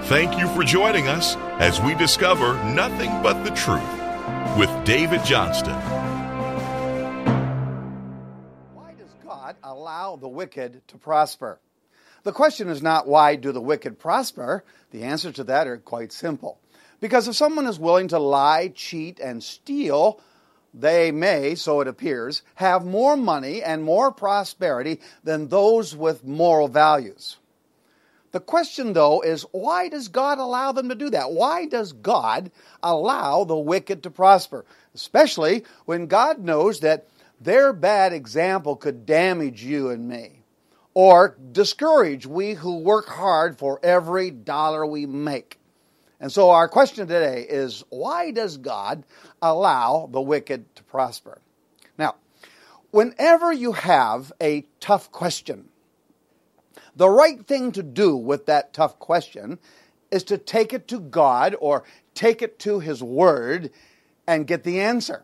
Thank you for joining us as we discover nothing but the truth with David Johnston. Why does God allow the wicked to prosper? The question is not why do the wicked prosper? The answer to that are quite simple. Because if someone is willing to lie, cheat, and steal, they may, so it appears, have more money and more prosperity than those with moral values. The question, though, is why does God allow them to do that? Why does God allow the wicked to prosper? Especially when God knows that their bad example could damage you and me, or discourage we who work hard for every dollar we make. And so our question today is, why does God allow the wicked to prosper? Now, whenever you have a tough question, the right thing to do with that tough question is to take it to God or take it to His Word and get the answer.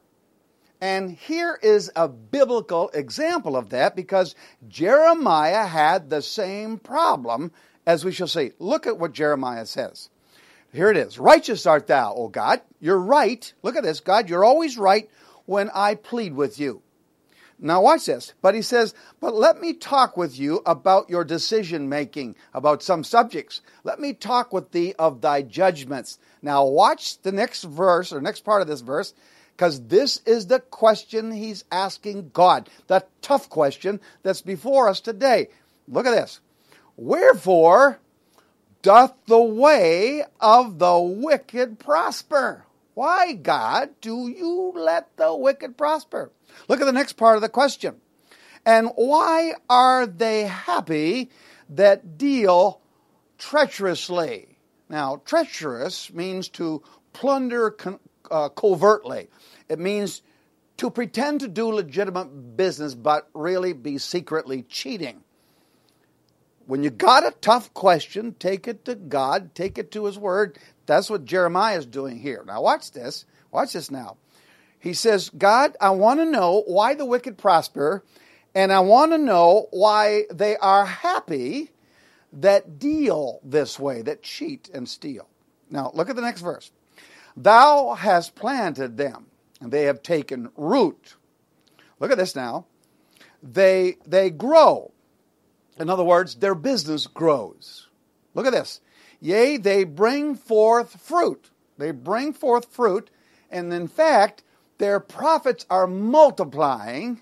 And here is a biblical example of that because Jeremiah had the same problem, as we shall see. Look at what Jeremiah says. Here it is. Righteous art thou, O God. You're right. Look at this. God, you're always right when I plead with you. Now watch this. But he says, but let me talk with you about your decision making, about some subjects. Let me talk with thee of thy judgments. Now watch the next verse, or next part of this verse, because this is the question he's asking God. The tough question that's before us today. Look at this. Wherefore doth the way of the wicked prosper? Why, God, do you let the wicked prosper? Look at the next part of the question. And why are they happy that deal treacherously? Now, treacherous means to plunder covertly. It means to pretend to do legitimate business, but really be secretly cheating. When you got a tough question, take it to God, take it to His Word. That's what Jeremiah is doing here. Now watch this. Watch this now. He says, God, I want to know why the wicked prosper, and I want to know why they are happy that deal this way, that cheat and steal. Now look at the next verse. Thou hast planted them, and they have taken root. Look at this now. They grow. In other words, their business grows. Look at this. Yea, they bring forth fruit. They bring forth fruit, and in fact, their profits are multiplying.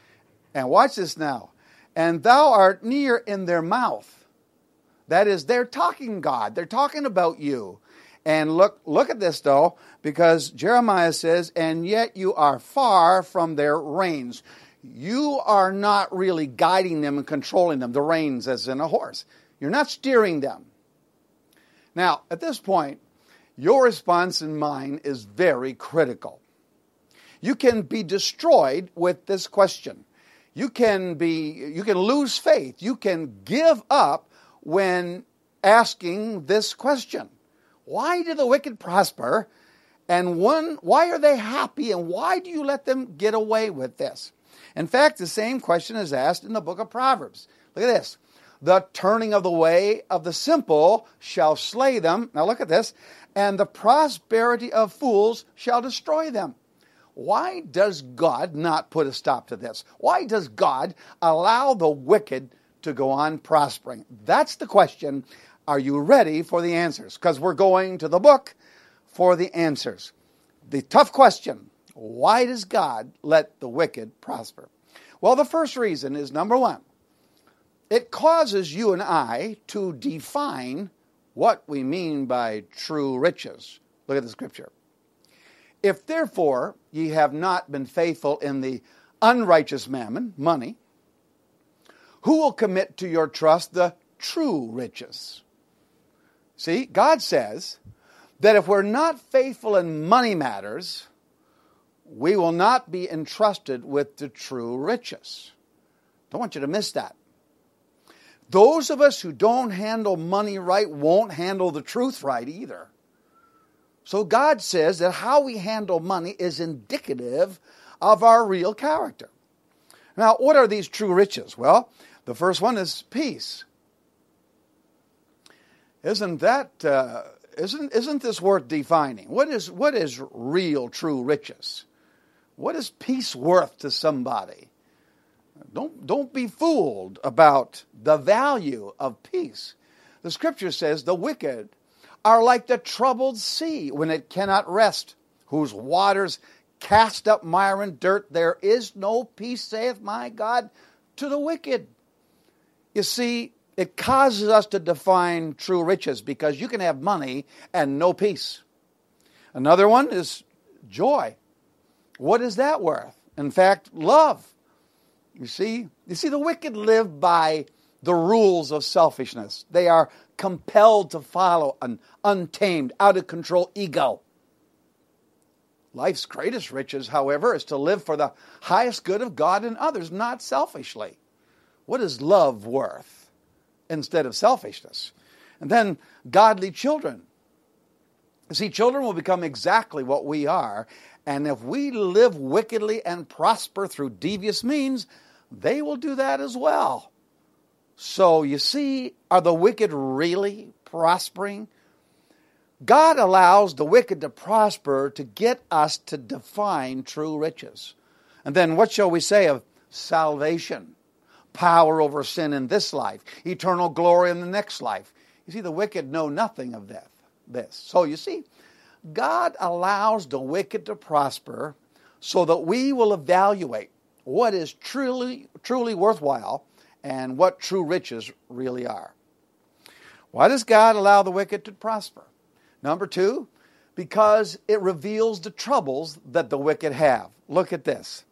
And watch this now. And thou art near in their mouth. That is, they're talking God. They're talking about you. And look at this, though, because Jeremiah says, and yet you are far from their reins. You are not really guiding them and controlling them. The reins as in a horse. You're not steering them. Now, at this point, your response and mine is very critical. You can be destroyed with this question. You can lose faith. You can give up when asking this question. Why do the wicked prosper? And why are they happy? And why do you let them get away with this? In fact, the same question is asked in the book of Proverbs. Look at this. The turning of the way of the simple shall slay them. Now look at this. And the prosperity of fools shall destroy them. Why does God not put a stop to this? Why does God allow the wicked to go on prospering? That's the question. Are you ready for the answers? Because we're going to the book for the answers. The tough question, why does God let the wicked prosper? Well, the first reason is, number one, it causes you and I to define what we mean by true riches. Look at the scripture. If therefore ye have not been faithful in the unrighteous mammon, money, who will commit to your trust the true riches? See, God says that if we're not faithful in money matters, we will not be entrusted with the true riches. Don't want you to miss that. Those of us who don't handle money right won't handle the truth right either. So God says that how we handle money is indicative of our real character. Now, what are these true riches? Well, the first one is peace. Isn't this worth defining? What is real, true riches? What is peace worth to somebody? Don't be fooled about the value of peace. The Scripture says the wicked are like the troubled sea when it cannot rest, whose waters cast up mire and dirt. There is no peace, saith my God, to the wicked. You see, it causes us to define true riches because you can have money and no peace. Another one is joy. What is that worth? In fact, love. You see, the wicked live by the rules of selfishness. They are compelled to follow an untamed, out-of-control ego. Life's greatest riches, however, is to live for the highest good of God and others, not selfishly. What is love worth instead of selfishness? And then godly children. You see, children will become exactly what we are, and if we live wickedly and prosper through devious means, they will do that as well. So, you see, are the wicked really prospering? God allows the wicked to prosper to get us to define true riches. And then what shall we say of salvation? Power over sin in this life, eternal glory in the next life. You see, the wicked know nothing of this. So you see, God allows the wicked to prosper so that we will evaluate what is truly worthwhile and what true riches really are. Why does God allow the wicked to prosper? Number 2, because it reveals the troubles that the wicked have. Look at this.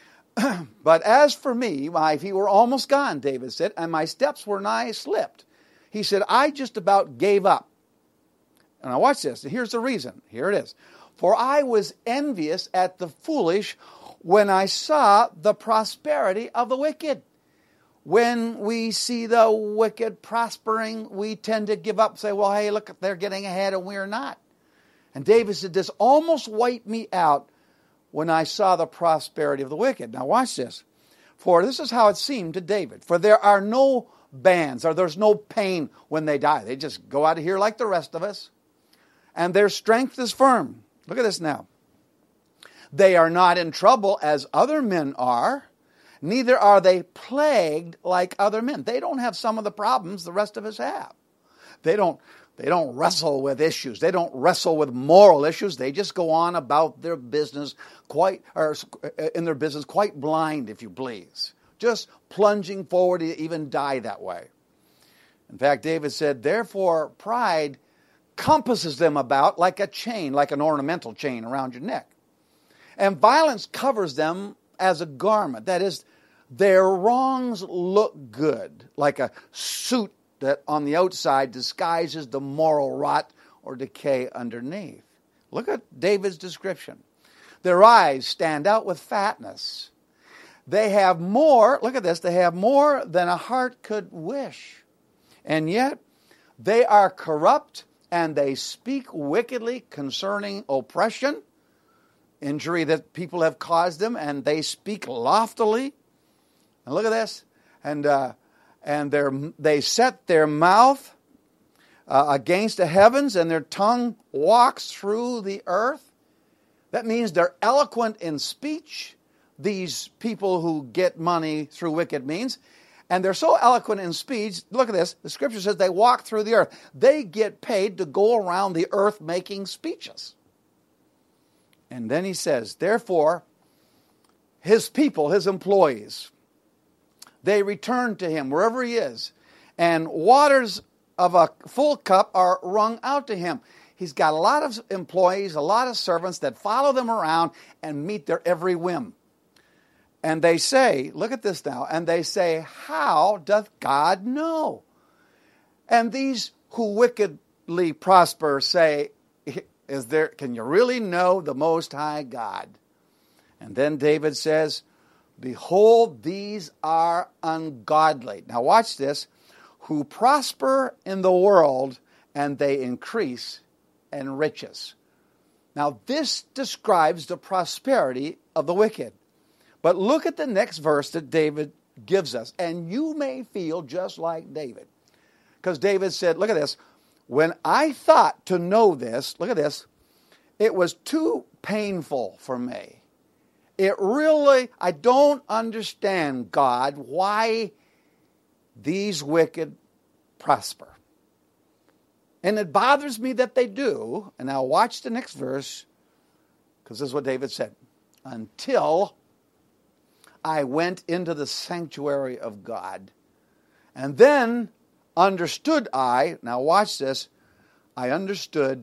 But as for me, my feet were almost gone, David said, and my steps were nigh slipped. He said, I just about gave up. And now watch this. Here's the reason. Here it is. For I was envious at the foolish when I saw the prosperity of the wicked. When we see the wicked prospering, we tend to give up and say, well, hey, look, they're getting ahead and we're not. And David said, this almost wiped me out when I saw the prosperity of the wicked. Now watch this. For this is how it seemed to David. For there are no bands, or there's no pain when they die. They just go out of here like the rest of us. And their strength is firm. Look at this now. They are not in trouble as other men are. Neither are they plagued like other men. They don't have some of the problems the rest of us have. They don't wrestle with issues. They don't wrestle with moral issues. They just go on about their business quite blind, if you please. Just plunging forward to even die that way. In fact, David said, therefore pride compasses them about like a chain, like an ornamental chain around your neck. And violence covers them as a garment. That is, their wrongs look good, like a suit that on the outside disguises the moral rot or decay underneath. Look at David's description. Their eyes stand out with fatness. They have more, look at this, they have more than a heart could wish. And yet, they are corrupt and they speak wickedly concerning oppression, injury that people have caused them, and they speak loftily. And look at this. And they set their mouth against the heavens, and their tongue walks through the earth. That means they're eloquent in speech, these people who get money through wicked means. And they're so eloquent in speech, look at this, the Scripture says they walk through the earth. They get paid to go around the earth making speeches. And then he says, therefore, his people, his employees, they return to him wherever he is, and waters of a full cup are wrung out to him. He's got a lot of employees, a lot of servants that follow them around and meet their every whim. And they say, look at this now, and they say, how doth God know? And these who wickedly prosper say, can you really know the Most High God? And then David says, behold, these are ungodly. Now watch this. Who prosper in the world, and they increase in riches. Now this describes the prosperity of the wicked. But look at the next verse that David gives us. And you may feel just like David. Because David said, look at this. When I thought to know this, look at this, it was too painful for me. I don't understand, God, why these wicked prosper. And it bothers me that they do. And now watch the next verse, because this is what David said. Until I went into the sanctuary of God. And then understood I, now watch this, I understood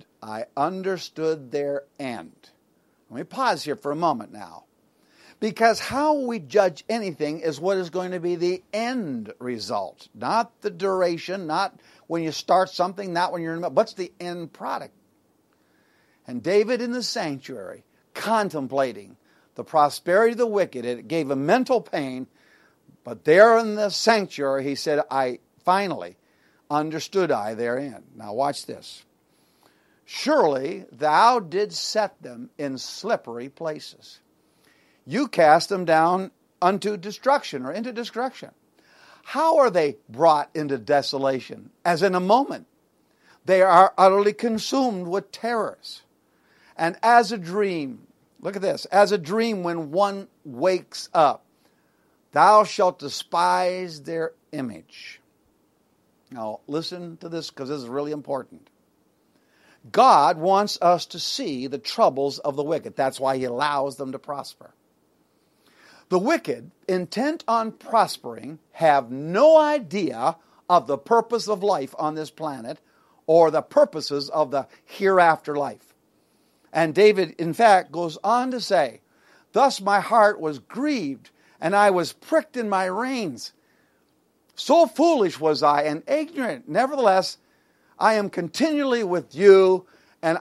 their end. Let me pause here for a moment now. Because how we judge anything is what is going to be the end result. Not the duration, not when you start something, not when you're in the middle. What's the end product? And David in the sanctuary, contemplating the prosperity of the wicked, it gave him mental pain. But there in the sanctuary, he said, I finally understood their end. Now watch this. Surely thou didst set them in slippery places. You cast them down unto destruction or into destruction. How are they brought into desolation? As in a moment. They are utterly consumed with terrors. And as a dream, look at this, as a dream when one wakes up, thou shalt despise their image. Now listen to this because this is really important. God wants us to see the troubles of the wicked. That's why He allows them to prosper. The wicked, intent on prospering, have no idea of the purpose of life on this planet or the purposes of the hereafter life. And David, in fact, goes on to say, thus my heart was grieved, and I was pricked in my reins. So foolish was I and ignorant. Nevertheless, I am continually with you, and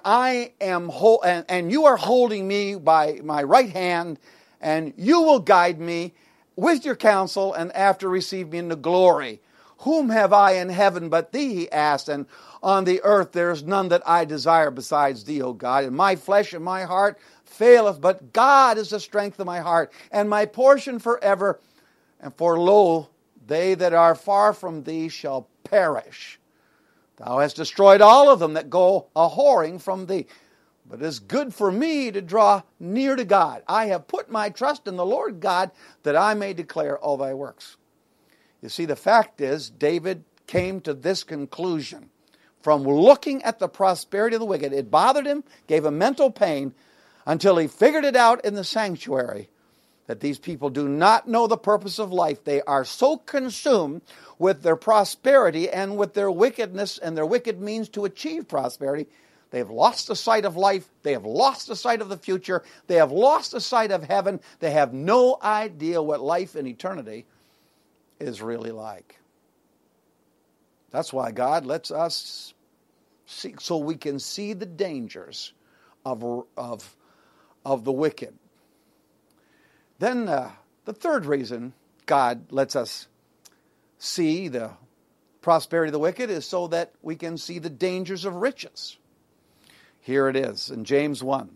and you are holding me by my right hand, and you will guide me with your counsel, and after receive me into glory. Whom have I in heaven but thee, he asked, and on the earth there is none that I desire besides thee, O God. And my flesh and my heart faileth, but God is the strength of my heart, and my portion forever. And for lo, they that are far from thee shall perish. Thou hast destroyed all of them that go a-whoring from thee. But it is good for me to draw near to God. I have put my trust in the Lord God, that I may declare all thy works. You see, the fact is, David came to this conclusion from looking at the prosperity of the wicked. It bothered him, gave him mental pain, until he figured it out in the sanctuary, that these people do not know the purpose of life. They are so consumed with their prosperity and with their wickedness and their wicked means to achieve prosperity. They have lost the sight of life. They have lost the sight of the future. They have lost the sight of heaven. They have no idea what life in eternity is really like. That's why God lets us see, so we can see the dangers of the wicked. Then the third reason God lets us see the prosperity of the wicked is so that we can see the dangers of riches. Here it is in James 1.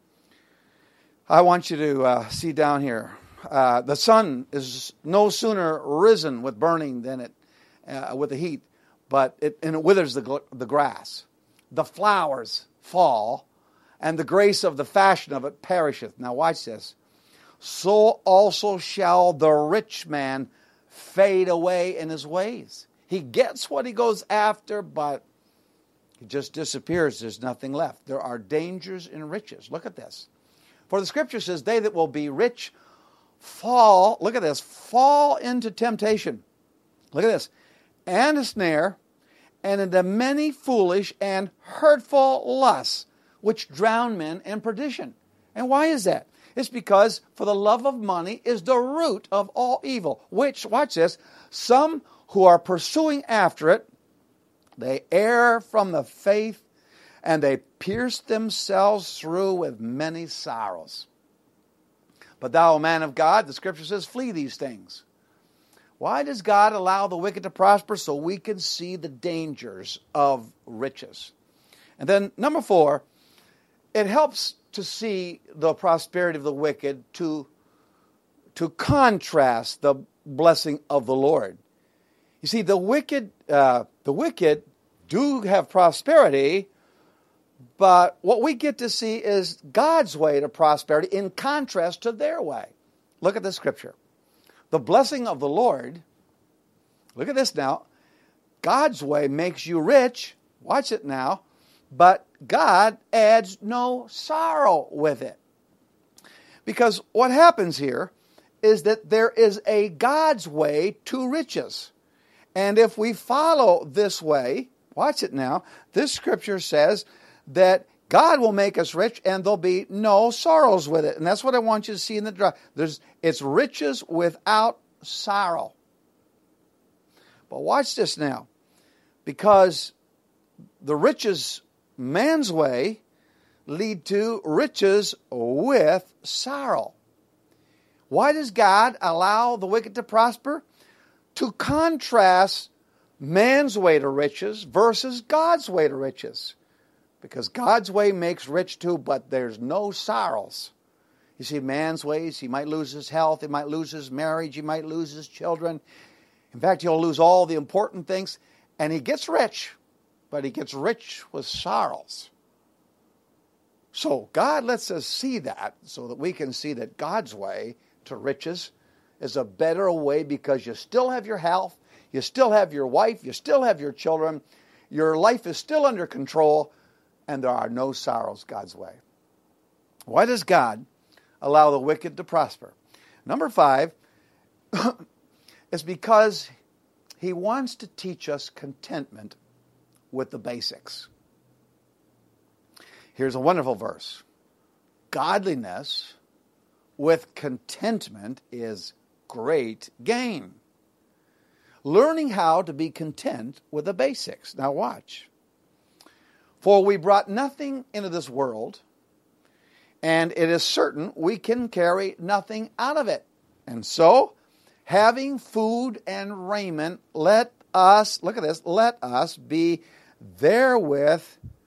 I want you to see down here. The sun is no sooner risen with burning than it with the heat, but it withers the grass. The flowers fall, and the grace of the fashion of it perisheth. Now watch this. So also shall the rich man fade away in his ways. He gets what he goes after, but it just disappears. There's nothing left. There are dangers in riches. Look at this. For the scripture says, they that will be rich fall, look at this, fall into temptation. Look at this. And a snare, and into many foolish and hurtful lusts, which drown men in perdition. And why is that? It's because for the love of money is the root of all evil, which, watch this, some who are pursuing after it, they err from the faith, and they pierce themselves through with many sorrows. But thou, O man of God, the scripture says, flee these things. Why does God allow the wicked to prosper? So we can see the dangers of riches. And then number 4, it helps to see the prosperity of the wicked to contrast the blessing of the Lord. You see, the wicked do have prosperity, but what we get to see is God's way to prosperity in contrast to their way. Look at this scripture. The blessing of the Lord, look at this now, God's way makes you rich, watch it now, but God adds no sorrow with it. Because what happens here is that there is a God's way to riches. And if we follow this way, watch it now, this scripture says that God will make us rich and there'll be no sorrows with it. And that's what I want you to see in the draw. It's riches without sorrow. But watch this now. Because the riches man's way lead to riches with sorrow. Why does God allow the wicked to prosper? To contrast man's way to riches versus God's way to riches. Because God's way makes rich too, but there's no sorrows. You see, man's ways, he might lose his health, he might lose his marriage, he might lose his children. In fact, he'll lose all the important things, and he gets rich, but he gets rich with sorrows. So God lets us see that so that we can see that God's way to riches is a better way because you still have your health, you still have your wife, you still have your children, your life is still under control, and there are no sorrows God's way. Why does God allow the wicked to prosper? Number 5 is because he wants to teach us contentment with the basics. Here's a wonderful verse. Godliness with contentment is great gain. Learning how to be content with the basics. Now watch. For we brought nothing into this world, and it is certain we can carry nothing out of it. And so, having food and raiment, let us, look at this, let us be therewith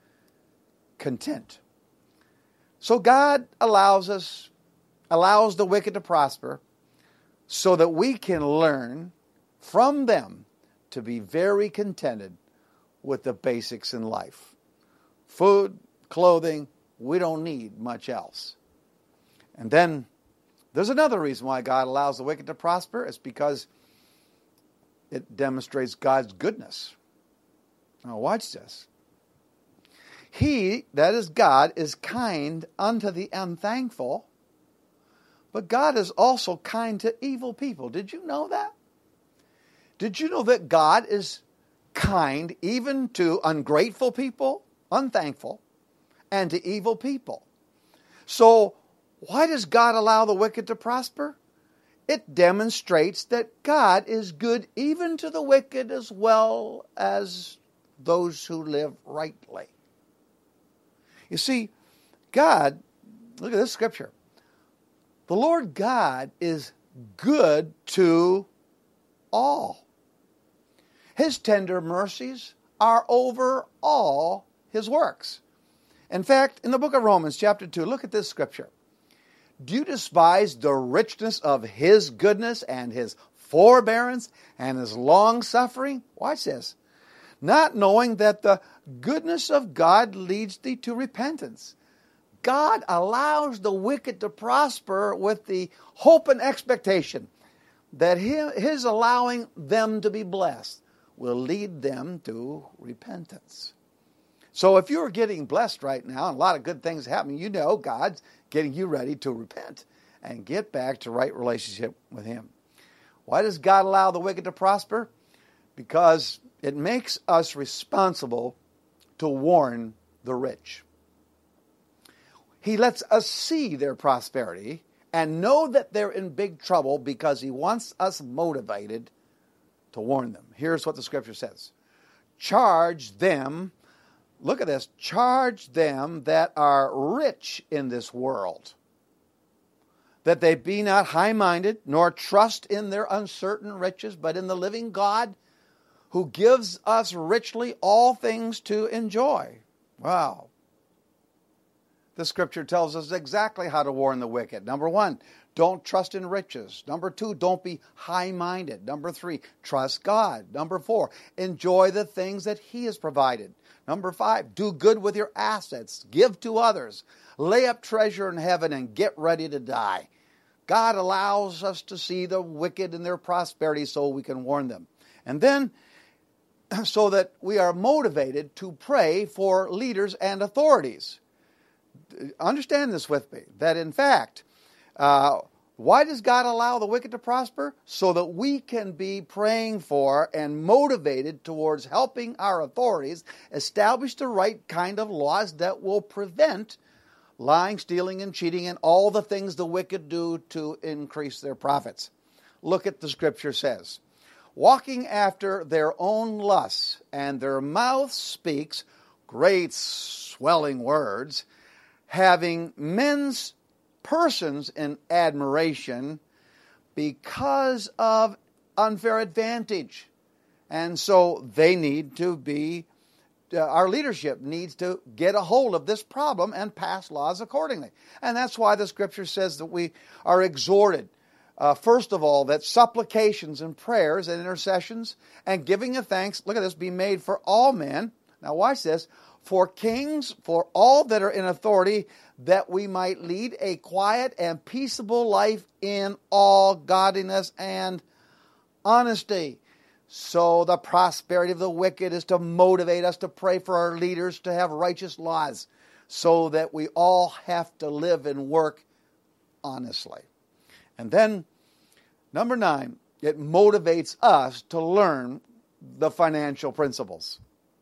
content. So God allows the wicked to prosper so that we can learn from them to be very contented with the basics in life. Food, clothing, we don't need much else. And then there's another reason why God allows the wicked to prosper. It's because it demonstrates God's goodness. Now watch this. He, that is God, is kind unto the unthankful, but God is also kind to evil people. Did you know that? Did you know that God is kind even to ungrateful people, unthankful, and to evil people? So, why does God allow the wicked to prosper? It demonstrates that God is good even to the wicked as well as those who live rightly. You see, God, look at this scripture. The Lord God is good to all. His tender mercies are over all his works. In fact, in the book of Romans, chapter 2, look at this scripture. Do you despise the richness of his goodness and his forbearance and his long-suffering? Watch this. Not knowing that the goodness of God leads thee to repentance. God allows the wicked to prosper with the hope and expectation that his allowing them to be blessed will lead them to repentance. So if you're getting blessed right now and a lot of good things happening, you know God's getting you ready to repent and get back to right relationship with him. Why does God allow the wicked to prosper? Because it makes us responsible to warn the rich. He lets us see their prosperity and know that they're in big trouble because he wants us motivated to warn them. Here's what the scripture says. Charge them, look at this, charge them that are rich in this world, that they be not high-minded, nor trust in their uncertain riches, but in the living God, who gives us richly all things to enjoy. Wow. The scripture tells us exactly how to warn the wicked. Number 1, don't trust in riches. Number 2, don't be high-minded. Number 3, trust God. Number 4, enjoy the things that He has provided. Number 5, do good with your assets. Give to others. Lay up treasure in heaven and get ready to die. God allows us to see the wicked in their prosperity so we can warn them. And then, so that we are motivated to pray for leaders and authorities. Understand this with me, that in fact, why does God allow the wicked to prosper? So that we can be praying for and motivated towards helping our authorities establish the right kind of laws that will prevent lying, stealing, and cheating, and all the things the wicked do to increase their profits. Look at the scripture says, walking after their own lusts, and their mouth speaks great swelling words, having men's persons in admiration because of unfair advantage. And so they need to be, our leadership needs to get a hold of this problem and pass laws accordingly. And that's why the scripture says that we are exhorted, first of all, that supplications and prayers and intercessions and giving of thanks, look at this, be made for all men. Now watch this. For kings, for all that are in authority, that we might lead a quiet and peaceable life in all godliness and honesty. So the prosperity of the wicked is to motivate us to pray for our leaders to have righteous laws, so that we all have to live and work honestly. And then, number 9, it motivates us to learn the financial principles.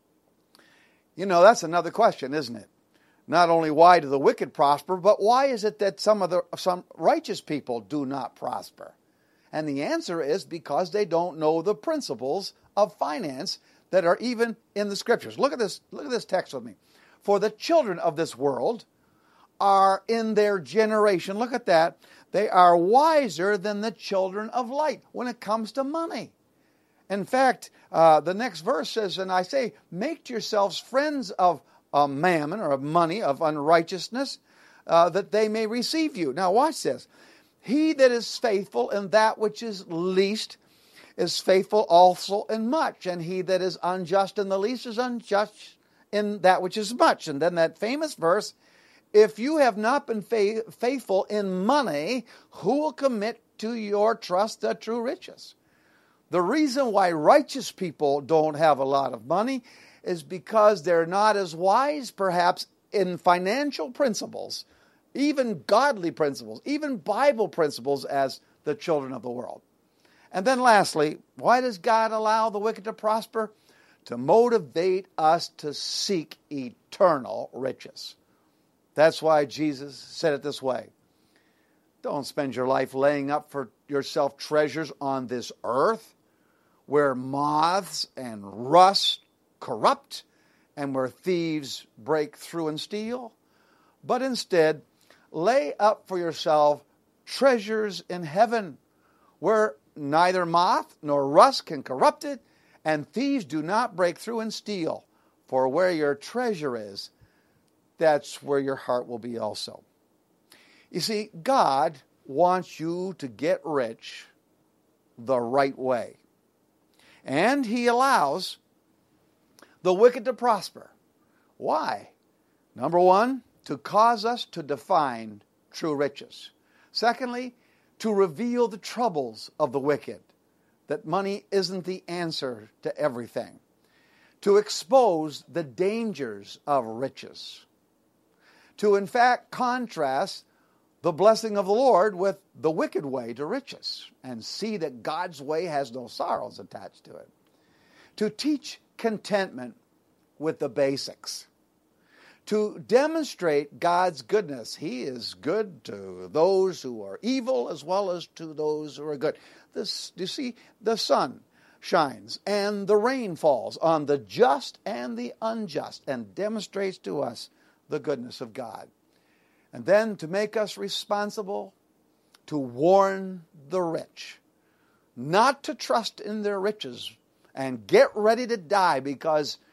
You know, that's another question, isn't it? Not only why do the wicked prosper, but why is it that some righteous people do not prosper? And the answer is because they don't know the principles of finance that are even in the scriptures. Look at this text with me. For the children of this world are in their generation, look at that, they are wiser than the children of light when it comes to money. In fact, the next verse says, and I say, make yourselves friends of mammon, or of money, of unrighteousness, that they may receive you. Now watch this. He that is faithful in that which is least is faithful also in much, and he that is unjust in the least is unjust in that which is much. And then that famous verse, if you have not been faithful in money, who will commit to your trust the true riches? The reason why righteous people don't have a lot of money is because they're not as wise, perhaps, in financial principles, even godly principles, even Bible principles, as the children of the world. And then lastly, why does God allow the wicked to prosper? To motivate us to seek eternal riches. That's why Jesus said it this way. Don't spend your life laying up for yourself treasures on this earth, where moths and rust corrupt, and where thieves break through and steal. But instead, lay up for yourself treasures in heaven, where neither moth nor rust can corrupt it, and thieves do not break through and steal. For where your treasure is, that's where your heart will be also. You see, God wants you to get rich the right way. And He allows the wicked to prosper. Why? Number 1, to cause us to define true riches. Secondly, to reveal the troubles of the wicked, that money isn't the answer to everything. To expose the dangers of riches. To, in fact, contrast the blessing of the Lord with the wicked way to riches, and see that God's way has no sorrows attached to it. To teach contentment with the basics. To demonstrate God's goodness. He is good to those who are evil as well as to those who are good. This, you see, the sun shines and the rain falls on the just and the unjust, and demonstrates to us the goodness of God. And then to make us responsible to warn the rich not to trust in their riches and get ready to die, because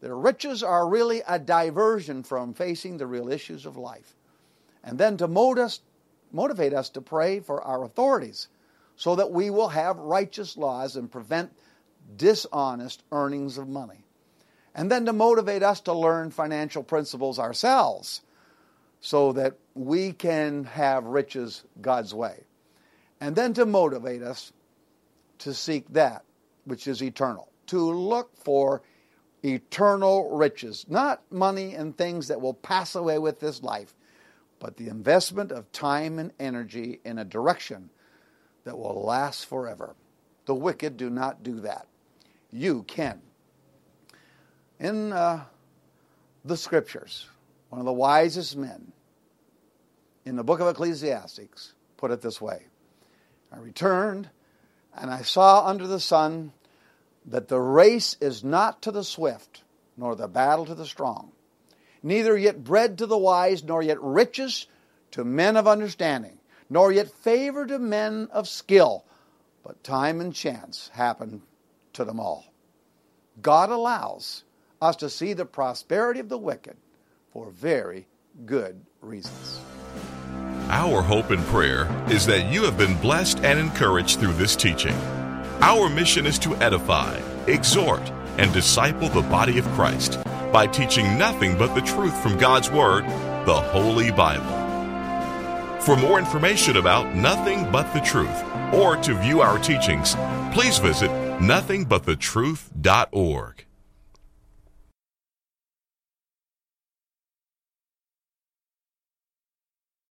Their riches are really a diversion from facing the real issues of life. And then to motivate us to pray for our authorities so that we will have righteous laws and prevent dishonest earnings of money. And then to motivate us to learn financial principles ourselves so that we can have riches God's way. And then to motivate us to seek that which is eternal, to look for eternal riches, not money and things that will pass away with this life, but the investment of time and energy in a direction that will last forever. The wicked do not do that. You can. In the Scriptures, one of the wisest men in the book of Ecclesiastes put it this way: I returned, and I saw under the sun that the race is not to the swift, nor the battle to the strong, neither yet bread to the wise, nor yet riches to men of understanding, nor yet favor to men of skill, but time and chance happen to them all. God allows us to see the prosperity of the wicked for very good reasons. Our hope and prayer is that you have been blessed and encouraged through this teaching. Our mission is to edify, exhort, and disciple the body of Christ by teaching nothing but the truth from God's Word, the Holy Bible. For more information about Nothing But the Truth, or to view our teachings, please visit nothingbuthetruth.org.